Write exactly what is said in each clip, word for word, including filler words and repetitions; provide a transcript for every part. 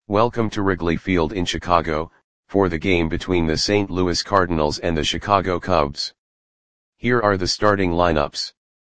Welcome to Wrigley Field in Chicago, for the game between the Saint Louis Cardinals and the Chicago Cubs. Here are the starting lineups.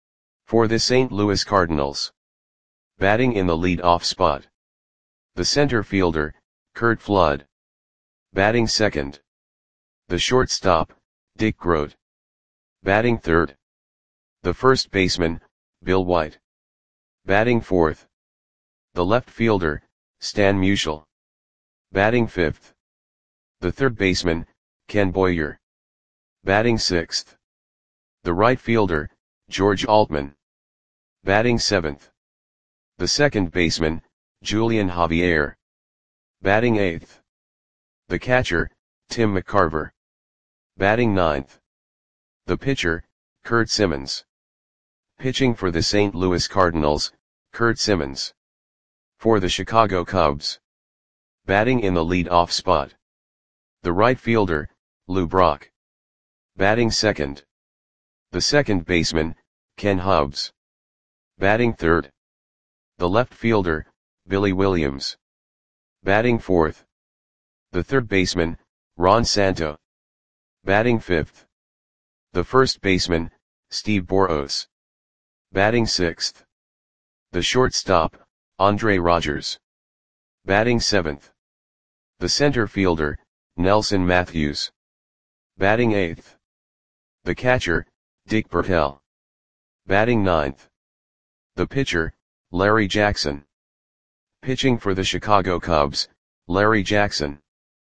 For the Saint Louis Cardinals. Batting in the lead-off spot. The center fielder, Curt Flood. Batting second. The shortstop, Dick Groat. Batting third. The first baseman, Bill White. Batting fourth. The left fielder, Stan Musial. Batting fifth. The third baseman, Ken Boyer. Batting sixth. The right fielder, George Altman. Batting seventh. The second baseman, Julian Javier. Batting eighth. The catcher, Tim McCarver. Batting ninth. The pitcher, Curt Simmons. Pitching for the Saint Louis Cardinals, Curt Simmons. For the Chicago Cubs. Batting in the lead-off spot. The right fielder, Lou Brock. Batting second. The second baseman, Ken Hubbs. Batting third. The left fielder, Billy Williams. Batting fourth. The third baseman, Ron Santo. Batting fifth. The first baseman, Steve Boros. Batting sixth. The shortstop, Andre Rogers. Batting seventh. The center fielder, Nelson Matthews. Batting eighth. The catcher, Dick Bertel. Batting ninth. The pitcher, Larry Jackson. Pitching for the Chicago Cubs, Larry Jackson.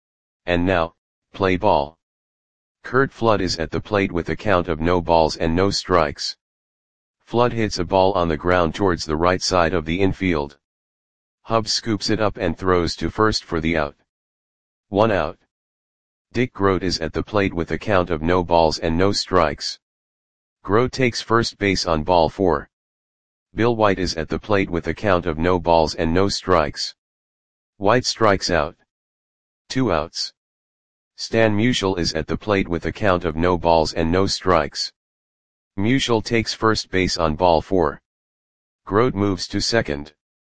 And now, play ball. Curt Flood is at the plate with a count of no balls and no strikes. Flood hits a ball on the ground towards the right side of the infield. Hubbs scoops it up and throws to first for the out. One out. Dick Groat is at the plate with a count of no balls and no strikes. Groat takes first base on ball four. Bill White is at the plate with a count of no balls and no strikes. White strikes out. Two outs. Stan Musial is at the plate with a count of no balls and no strikes. Musial takes first base on ball four. Groat moves to second.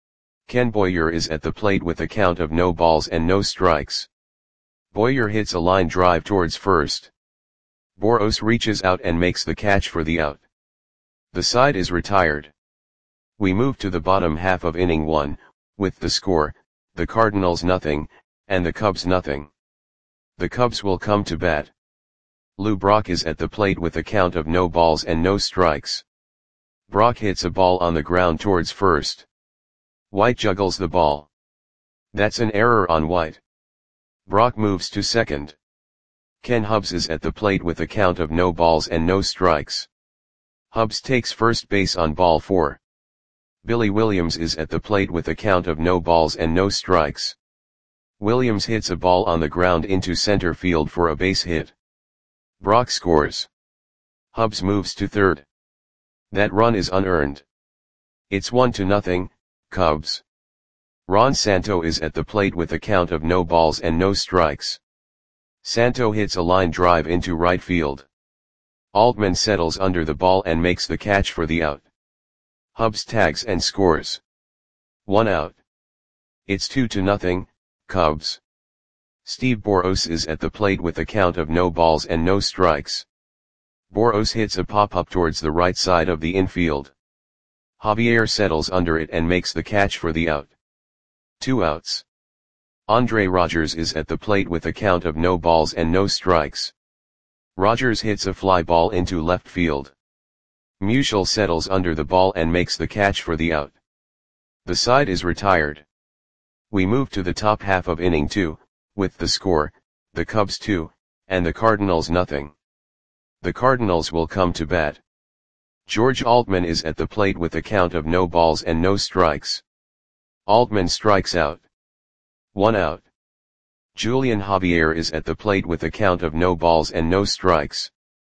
Ken Boyer is at the plate with a count of no balls and no strikes. Boyer hits a line drive towards first. Boros reaches out and makes the catch for the out. The side is retired. We move to the bottom half of inning one, with the score, the Cardinals nothing, and the Cubs nothing. The Cubs will come to bat. Lou Brock is at the plate with a count of no balls and no strikes. Brock hits a ball on the ground towards first. White juggles the ball. That's an error on White. Brock moves to second. Ken Hubbs is at the plate with a count of no balls and no strikes. Hubbs takes first base on ball four. Billy Williams is at the plate with a count of no balls and no strikes. Williams hits a ball on the ground into center field for a base hit. Brock scores. Hubbs moves to third. That run is unearned. It's one to nothing, Cubs. Ron Santo is at the plate with a count of no balls and no strikes. Santo hits a line drive into right field. Altman settles under the ball and makes the catch for the out. Hubbs tags and scores. One out. It's two to nothing, Cubs. Steve Boros is at the plate with a count of no balls and no strikes. Boros hits a pop-up towards the right side of the infield. Javier settles under it and makes the catch for the out. Two outs. Andre Rogers is at the plate with a count of no balls and no strikes. Rogers hits a fly ball into left field. Musial settles under the ball and makes the catch for the out. The side is retired. We move to the top half of inning two, with the score, the Cubs two, and the Cardinals nothing. The Cardinals will come to bat. George Altman is at the plate with a count of no balls and no strikes. Altman strikes out. One out. Julian Javier is at the plate with a count of no balls and no strikes.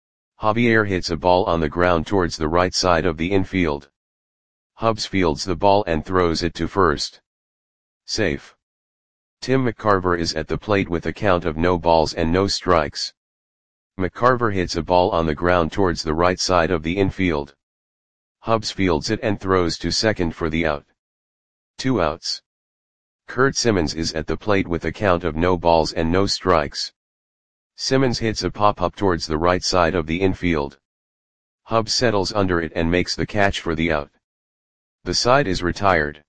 Javier hits a ball on the ground towards the right side of the infield. Hubbs fields the ball and throws it to first. Safe. Tim McCarver is at the plate with a count of no balls and no strikes. McCarver hits a ball on the ground towards the right side of the infield. Hubbs fields it and throws to second for the out. Two outs. Kurt Simmons is at the plate with a count of no balls and no strikes. Simmons hits a pop-up towards the right side of the infield. Hubbs settles under it and makes the catch for the out. The side is retired.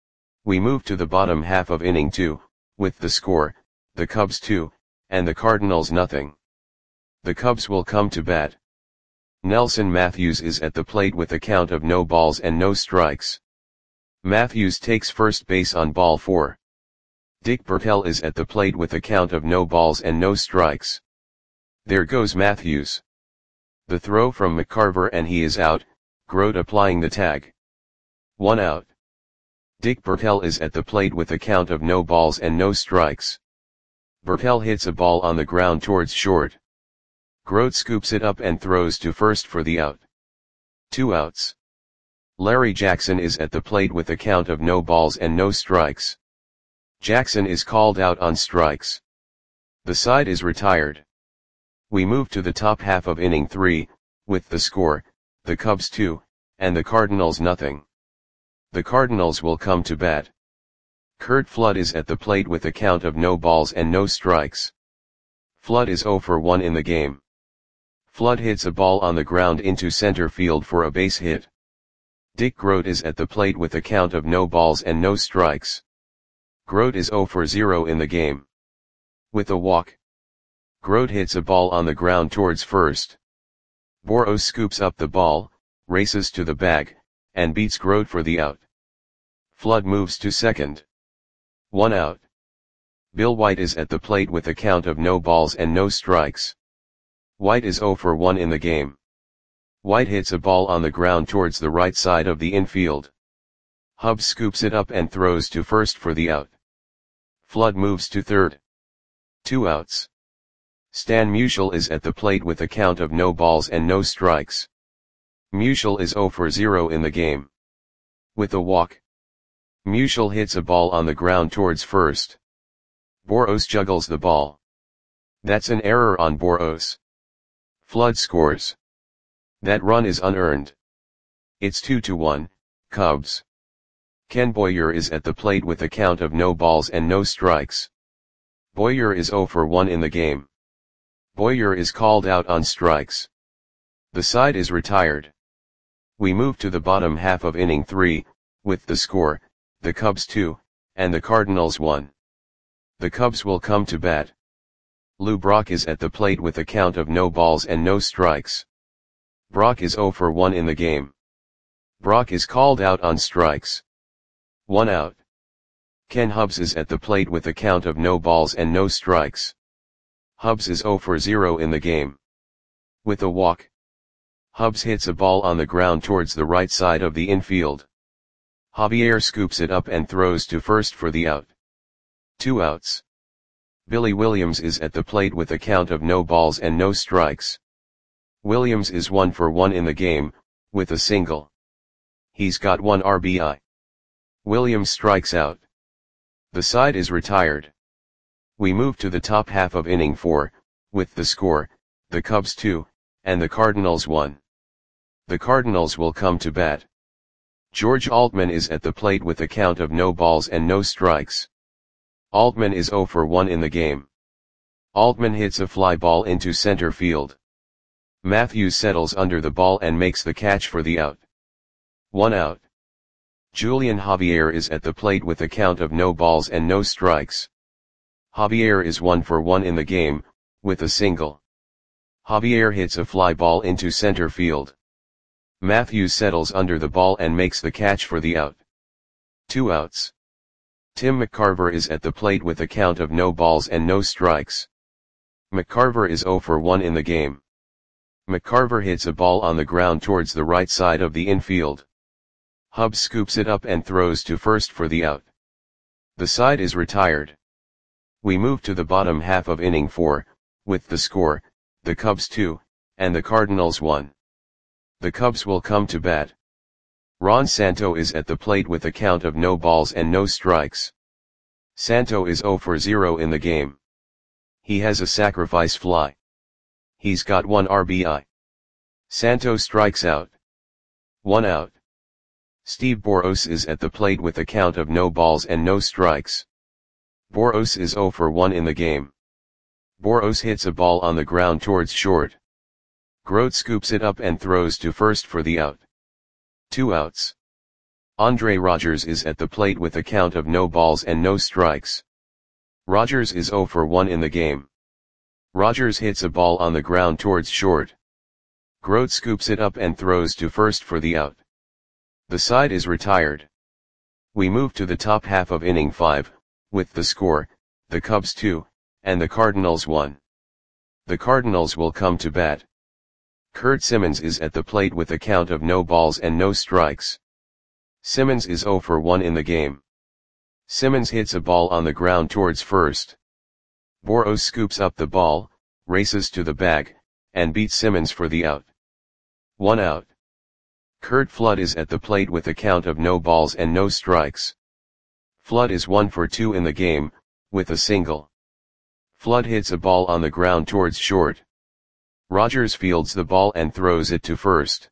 We move to the bottom half of inning two, with the score, the Cubs two, and the Cardinals nothing. The Cubs will come to bat. Nelson Matthews is at the plate with a count of no balls and no strikes. Matthews takes first base on ball four. Dick Bertel is at the plate with a count of no balls and no strikes. There goes Matthews. The throw from McCarver and he is out, Grote applying the tag. One out. Dick Bertel is at the plate with a count of no balls and no strikes. Bertel hits a ball on the ground towards short. Grote scoops it up and throws to first for the out. Two outs. Larry Jackson is at the plate with a count of no balls and no strikes. Jackson is called out on strikes. The side is retired. We move to the top half of inning three, with the score, the Cubs two, and the Cardinals nothing. The Cardinals will come to bat. Curt Flood is at the plate with a count of no balls and no strikes. Flood is oh for one in the game. Flood hits a ball on the ground into center field for a base hit. Dick Grote is at the plate with a count of no balls and no strikes. Grote is oh for zero in the game. With a walk. Grote hits a ball on the ground towards first. Boros scoops up the ball, races to the bag, and beats Grote for the out. Flood moves to second. One out. Bill White is at the plate with a count of no balls and no strikes. White is oh for one in the game. White hits a ball on the ground towards the right side of the infield. Hubbs scoops it up and throws to first for the out. Flood moves to third. Two outs. Stan Musial is at the plate with a count of no balls and no strikes. Musial is oh for zero in the game. With a walk. Musial hits a ball on the ground towards first. Boros juggles the ball. That's an error on Boros. Flood scores. That run is unearned. It's two to one, Cubs. Ken Boyer is at the plate with a count of no balls and no strikes. Boyer is oh for one in the game. Boyer is called out on strikes. The side is retired. We move to the bottom half of inning three, with the score, the Cubs two, and the Cardinals one. The Cubs will come to bat. Lou Brock is at the plate with a count of no balls and no strikes. Brock is oh for one in the game. Brock is called out on strikes. One out. Ken Hubbs is at the plate with a count of no balls and no strikes. Hubbs is oh for zero in the game. With a walk. Hubbs hits a ball on the ground towards the right side of the infield. Javier scoops it up and throws to first for the out. Two outs. Billy Williams is at the plate with a count of no balls and no strikes. Williams is one for one in the game, with a single. He's got one R B I. Williams strikes out. The side is retired. We move to the top half of inning four, with the score, the Cubs two, and the Cardinals one. The Cardinals will come to bat. George Altman is at the plate with a count of no balls and no strikes. Altman is oh for one in the game. Altman hits a fly ball into center field. Matthews settles under the ball and makes the catch for the out. One out. Julian Javier is at the plate with a count of no balls and no strikes. Javier is one for one in the game, with a single. Javier hits a fly ball into center field. Matthews settles under the ball and makes the catch for the out. Two outs. Tim McCarver is at the plate with a count of no balls and no strikes. McCarver is oh for one in the game. McCarver hits a ball on the ground towards the right side of the infield. Hubbs scoops it up and throws to first for the out. The side is retired. We move to the bottom half of inning four, with the score, the Cubs two, and the Cardinals one. The Cubs will come to bat. Ron Santo is at the plate with a count of no balls and no strikes. Santo is oh for zero in the game. He has a sacrifice fly. He's got one R B I. Santo strikes out. One out. Steve Boros is at the plate with a count of no balls and no strikes. Boros is zero for one in the game. Boros hits a ball on the ground towards short. Grote scoops it up and throws to first for the out. Two outs. Andre Rogers is at the plate with a count of no balls and no strikes. Rogers is zero for one in the game. Rogers hits a ball on the ground towards short. Grote scoops it up and throws to first for the out. The side is retired. We move to the top half of inning five, with the score, the Cubs two, and the Cardinals one. The Cardinals will come to bat. Kurt Simmons is at the plate with a count of no balls and no strikes. Simmons is zero for one in the game. Simmons hits a ball on the ground towards first. Boros scoops up the ball, races to the bag, and beats Simmons for the out. One out. Curt Flood is at the plate with a count of no balls and no strikes. Flood is one for two in the game, with a single. Flood hits a ball on the ground towards short. Rogers fields the ball and throws it to first.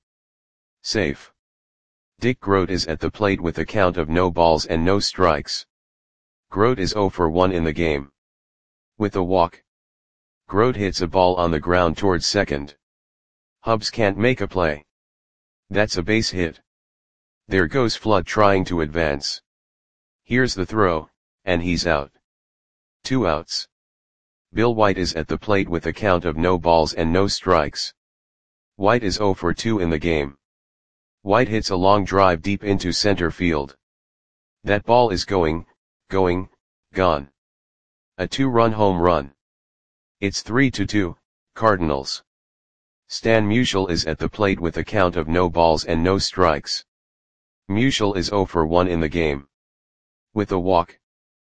Safe. Dick Grote is at the plate with a count of no balls and no strikes. Grote is zero for one in the game. With a walk. Grote hits a ball on the ground towards second. Hubbs can't make a play. That's a base hit. There goes Flood trying to advance. Here's the throw, and he's out. Two outs. Bill White is at the plate with a count of no balls and no strikes. White is zero for two in the game. White hits a long drive deep into center field. That ball is going, going, gone. A two-run home run. It's three to two, Cardinals. Stan Musial is at the plate with a count of no balls and no strikes. Musial is zero for one in the game. With a walk.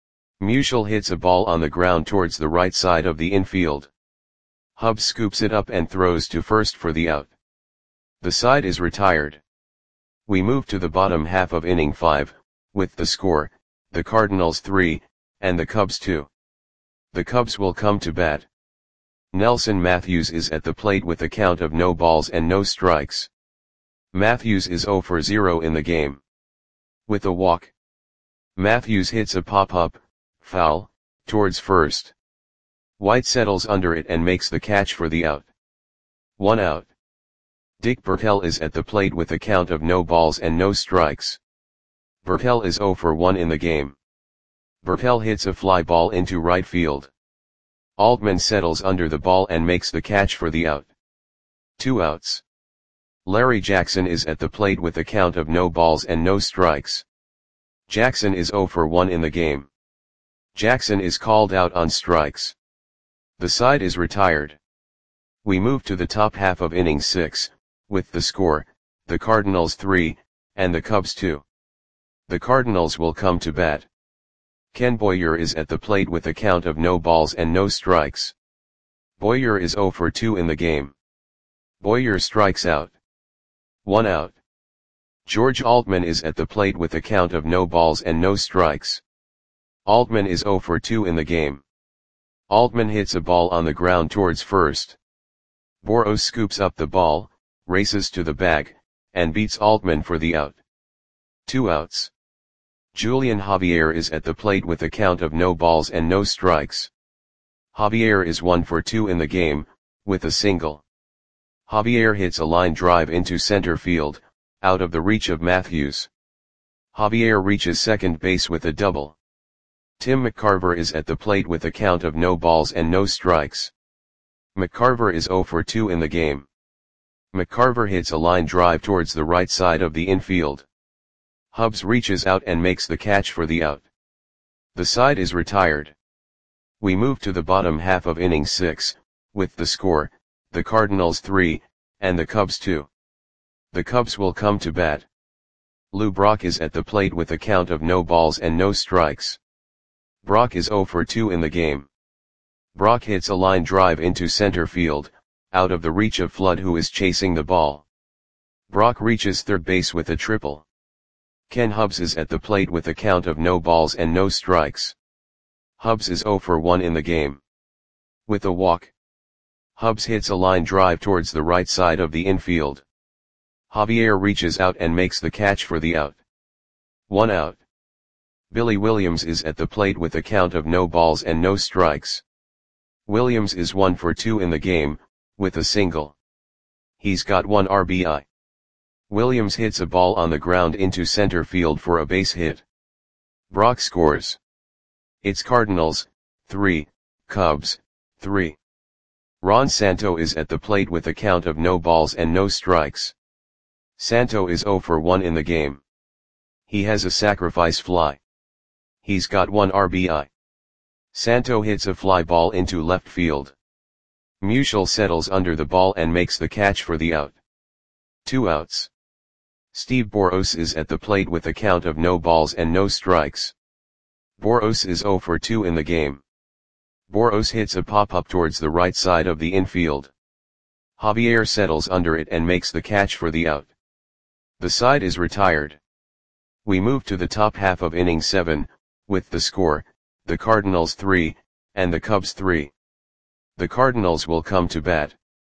Musial hits a ball on the ground towards the right side of the infield. Hubbs scoops it up and throws to first for the out. The side is retired. We move to the bottom half of inning five, with the score, the Cardinals three, and the Cubs two. The Cubs will come to bat. Nelson Matthews is at the plate with a count of no balls and no strikes. Matthews is zero for zero in the game. With a walk. Matthews hits a pop-up, foul, towards first. White settles under it and makes the catch for the out. One out. Dick Bertel is at the plate with a count of no balls and no strikes. Bertel is zero for one in the game. Bertel hits a fly ball into right field. Altman settles under the ball and makes the catch for the out. Two outs. Larry Jackson is at the plate with a count of no balls and no strikes. Jackson is zero for one in the game. Jackson is called out on strikes. The side is retired. We move to the top half of inning six, with the score, the Cardinals three, and the Cubs two. The Cardinals will come to bat. Ken Boyer is at the plate with a count of no balls and no strikes. Boyer is zero for two in the game. Boyer strikes out. One out. George Altman is at the plate with a count of no balls and no strikes. Altman is zero for two in the game. Altman hits a ball on the ground towards first. Boros scoops up the ball, races to the bag, and beats Altman for the out. Two outs. Julian Javier is at the plate with a count of no balls and no strikes. Javier is one for two in the game, with a single. Javier hits a line drive into center field, out of the reach of Matthews. Javier reaches second base with a double. Tim McCarver is at the plate with a count of no balls and no strikes. McCarver is zero for two in the game. McCarver hits a line drive towards the right side of the infield. Hubbs reaches out and makes the catch for the out. The side is retired. We move to the bottom half of inning six, with the score, the Cardinals three, and the Cubs two. The Cubs will come to bat. Lou Brock is at the plate with a count of no balls and no strikes. Brock is zero for two in the game. Brock hits a line drive into center field, out of the reach of Flood, who is chasing the ball. Brock reaches third base with a triple. Ken Hubbs is at the plate with a count of no balls and no strikes. Hubbs is zero for one in the game. With a walk. Hubbs hits a line drive towards the right side of the infield. Javier reaches out and makes the catch for the out. One out. Billy Williams is at the plate with a count of no balls and no strikes. Williams is one for two in the game, with a single. He's got one R B I. Williams hits a ball on the ground into center field for a base hit. Brock scores. It's Cardinals, three, Cubs, three. Ron Santo is at the plate with a count of no balls and no strikes. Santo is zero for one in the game. He has a sacrifice fly. He's got one R B I. Santo hits a fly ball into left field. Musial settles under the ball and makes the catch for the out. Two outs. Steve Boros is at the plate with a count of no balls and no strikes. Boros is zero for two in the game. Boros hits a pop-up towards the right side of the infield. Javier settles under it and makes the catch for the out. The side is retired. We move to the top half of inning seven, with the score, the Cardinals three, and the Cubs three. The Cardinals will come to bat.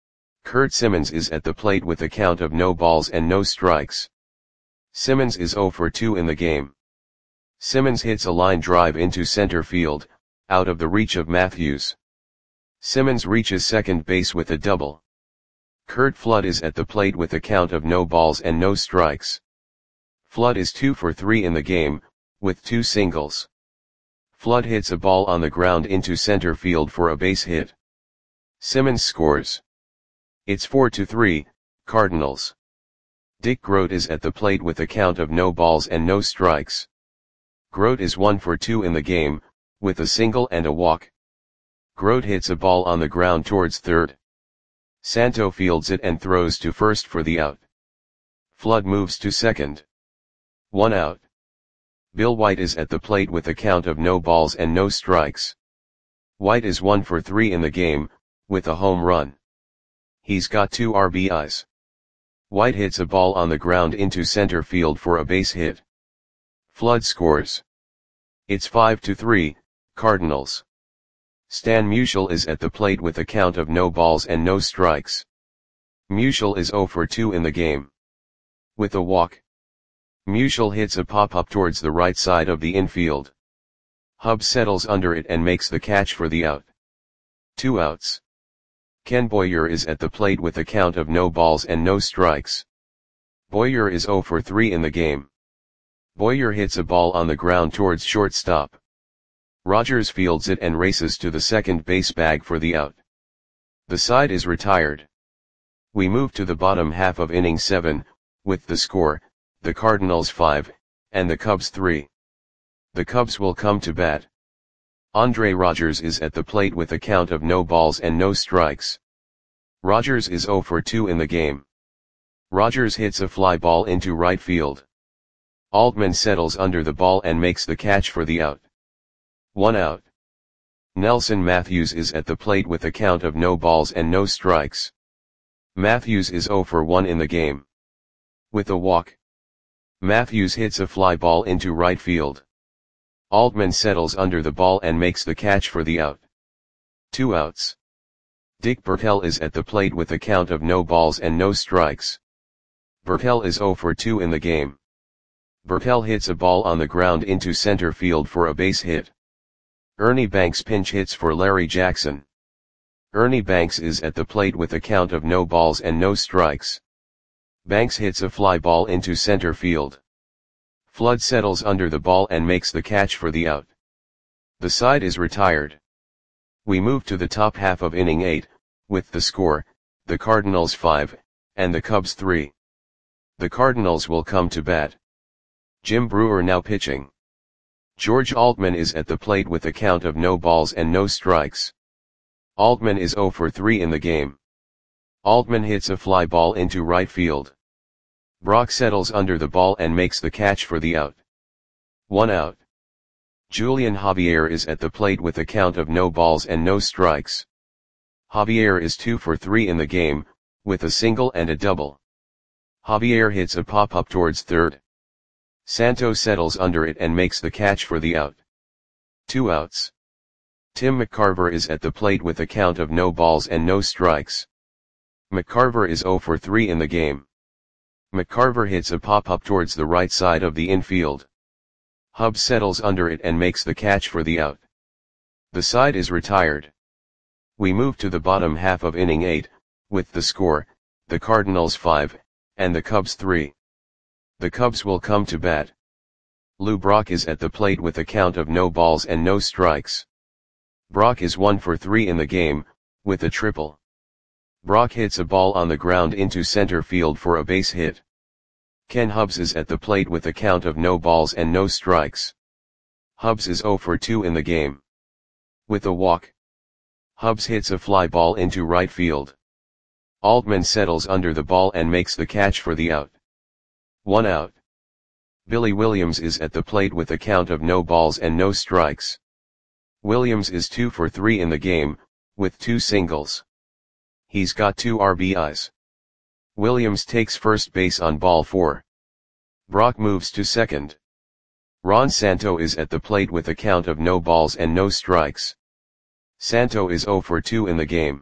Kurt Simmons is at the plate with a count of no balls and no strikes. Simmons is zero for two in the game. Simmons hits a line drive into center field, out of the reach of Matthews. Simmons reaches second base with a double. Curt Flood is at the plate with a count of no balls and no strikes. Flood is two for three in the game, with two singles. Flood hits a ball on the ground into center field for a base hit. Simmons scores. It's four to three, Cardinals. Dick Groat is at the plate with a count of no balls and no strikes. Groat is one for two in the game, with a single and a walk. Groat hits a ball on the ground towards third. Santo fields it and throws to first for the out. Flood moves to second. One out. Bill White is at the plate with a count of no balls and no strikes. White is one for three in the game, with a home run. He's got two R B Is. White hits a ball on the ground into center field for a base hit. Flood scores. It's five to three, Cardinals. Stan Musial is at the plate with a count of no balls and no strikes. Musial is zero for two in the game. With a walk. Musial hits a pop-up towards the right side of the infield. Hubbs settles under it and makes the catch for the out. Two outs. Ken Boyer is at the plate with a count of no balls and no strikes. Boyer is zero for three in the game. Boyer hits a ball on the ground towards shortstop. Rogers fields it and races to the second base bag for the out. The side is retired. We move to the bottom half of inning seven, with the score, the Cardinals five, and the Cubs three. The Cubs will come to bat. Andre Rogers is at the plate with a count of no balls and no strikes. Rogers is zero for two in the game. Rogers hits a fly ball into right field. Altman settles under the ball and makes the catch for the out. One out. Nelson Matthews is at the plate with a count of no balls and no strikes. Matthews is zero for one in the game. With a walk. Matthews hits a fly ball into right field. Altman settles under the ball and makes the catch for the out. Two outs. Dick Bertel is at the plate with a count of no balls and no strikes. Bertel is zero for two in the game. Bertel hits a ball on the ground into center field for a base hit. Ernie Banks pinch hits for Larry Jackson. Ernie Banks is at the plate with a count of no balls and no strikes. Banks hits a fly ball into center field. Flood settles under the ball and makes the catch for the out. The side is retired. We move to the top half of inning eight, with the score, the Cardinals five, and the Cubs three. The Cardinals will come to bat. Jim Brewer now pitching. George Altman is at the plate with a count of no balls and no strikes. Altman is zero for three in the game. Altman hits a fly ball into right field. Brock settles under the ball and makes the catch for the out. One out. Julian Javier is at the plate with a count of no balls and no strikes. Javier is two for three in the game, with a single and a double. Javier hits a pop-up towards third. Santo settles under it and makes the catch for the out. Two outs. Tim McCarver is at the plate with a count of no balls and no strikes. McCarver is zero for three in the game. McCarver hits a pop-up towards the right side of the infield. Hubbs settles under it and makes the catch for the out. The side is retired. We move to the bottom half of inning eight, with the score, the Cardinals five, and the Cubs three. The Cubs will come to bat. Lou Brock is at the plate with a count of no balls and no strikes. Brock is one for three in the game, with a triple. Brock hits a ball on the ground into center field for a base hit. Ken Hubbs is at the plate with a count of no balls and no strikes. Hubbs is zero for two in the game. With a walk, Hubbs hits a fly ball into right field. Altman settles under the ball and makes the catch for the out. One out. Billy Williams is at the plate with a count of no balls and no strikes. Williams is two for three in the game, with two singles. He's got two R B Is. Williams takes first base on ball four. Brock moves to second. Ron Santo is at the plate with a count of no balls and no strikes. Santo is zero for two in the game.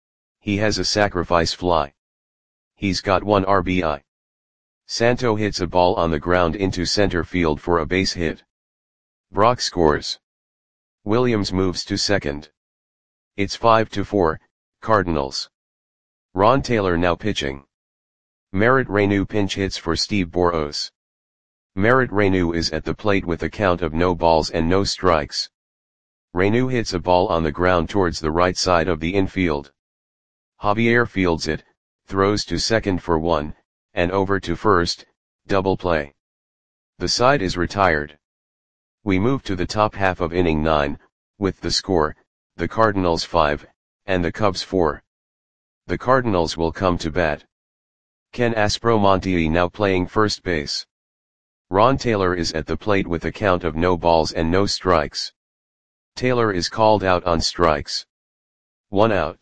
He has a sacrifice fly. He's got one R B I. Santo hits a ball on the ground into center field for a base hit. Brock scores. Williams moves to second. It's five to four, Cardinals. Ron Taylor now pitching. Merritt Reyneau pinch hits for Steve Boros. Merritt Reyneau is at the plate with a count of no balls and no strikes. Reyneau hits a ball on the ground towards the right side of the infield. Javier fields it, throws to second for one, and over to first, double play. The side is retired. We move to the top half of inning nine, with the score, the Cardinals five, and the Cubs four. The Cardinals will come to bat. Ken Aspromonte now playing first base. Ron Taylor is at the plate with a count of no balls and no strikes. Taylor is called out on strikes. One out.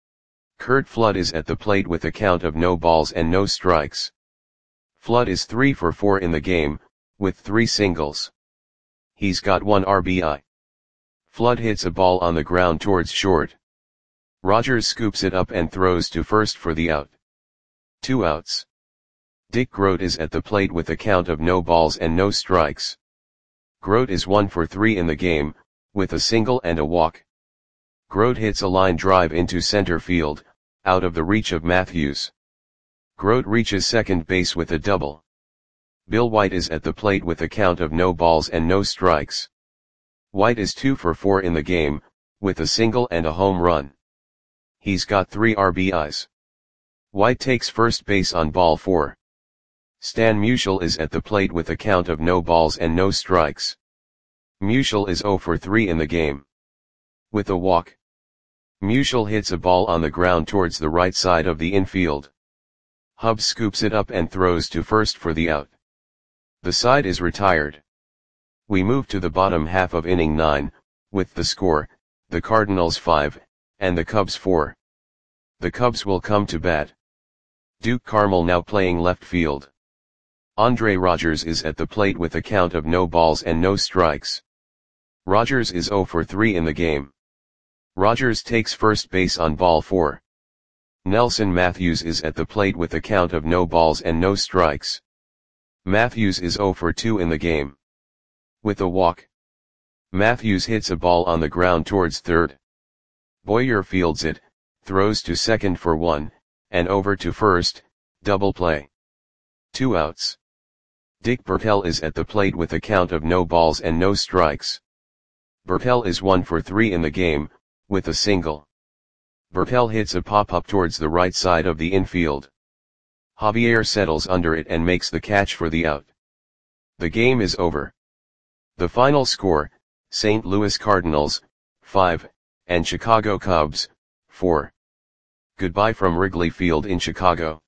Curt Flood is at the plate with a count of no balls and no strikes. Flood is three for four in the game, with three singles. He's got one R B I. Flood hits a ball on the ground towards short. Rogers scoops it up and throws to first for the out. Two outs. Dick Groat is at the plate with a count of no balls and no strikes. Groat is one for three in the game, with a single and a walk. Groat hits a line drive into center field, out of the reach of Matthews. Groat reaches second base with a double. Bill White is at the plate with a count of no balls and no strikes. White is two for four in the game, with a single and a home run. He's got three R B Is. White takes first base on ball four. Stan Musial is at the plate with a count of no balls and no strikes. Musial is zero for three in the game. With a walk, Musial hits a ball on the ground towards the right side of the infield. Hubbs scoops it up and throws to first for the out. The side is retired. We move to the bottom half of inning nine, with the score, the Cardinals five, and the Cubs four. The Cubs will come to bat. Duke Carmel now playing left field. Andre Rogers is at the plate with a count of no balls and no strikes. Rogers is zero for three in the game. Rogers takes first base on ball four. Nelson Matthews is at the plate with a count of no balls and no strikes. Matthews is zero for two in the game. With a walk, Matthews hits a ball on the ground towards third. Boyer fields it, throws to second for one, and over to first, double play. Two outs. Dick Bertel is at the plate with a count of no balls and no strikes. Bertel is one for three in the game, with a single. Bertel hits a pop-up towards the right side of the infield. Javier settles under it and makes the catch for the out. The game is over. The final score, Saint Louis Cardinals, five, and Chicago Cubs, four. Goodbye from Wrigley Field in Chicago.